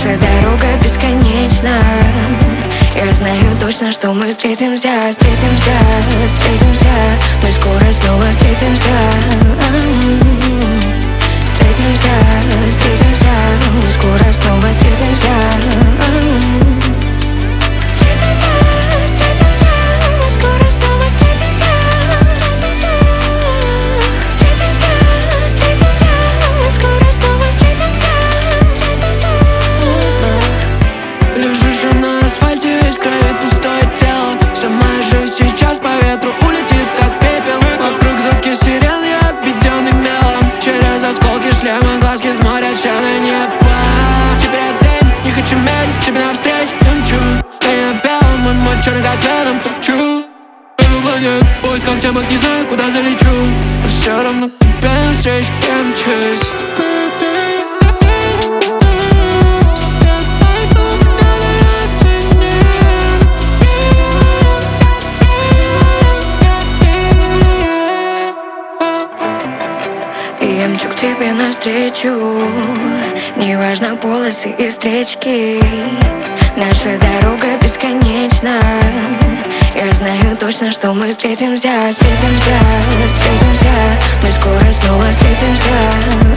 Наша дорога бесконечна. Я знаю точно, что мы встретимся. Мы скоро снова встретимся. Мы скоро снова встретимся. Мы скоро снова встретимся. Мы скоро снова встретимся. Лежишь на асфальте, весь край пустое тело. Сама жизнь сейчас по ветру улетит, как пепел. Вокруг звуки сирен, я обведенный мелом. Через осколки шлема глазки смотрят в черное небо. Теперь я день, не хочу медлить, тебе навстречу не мчу. Я белым, мой черный как летом топчу. Иду планет, в поисках темок, не знаю, куда залечу. Но все равно к тебе навстречу я мчусь. Я мчу к тебе навстречу. Неважно полосы и встречки. Наша дорога бесконечна. Я знаю точно, что мы встретимся. Мы скоро снова встретимся.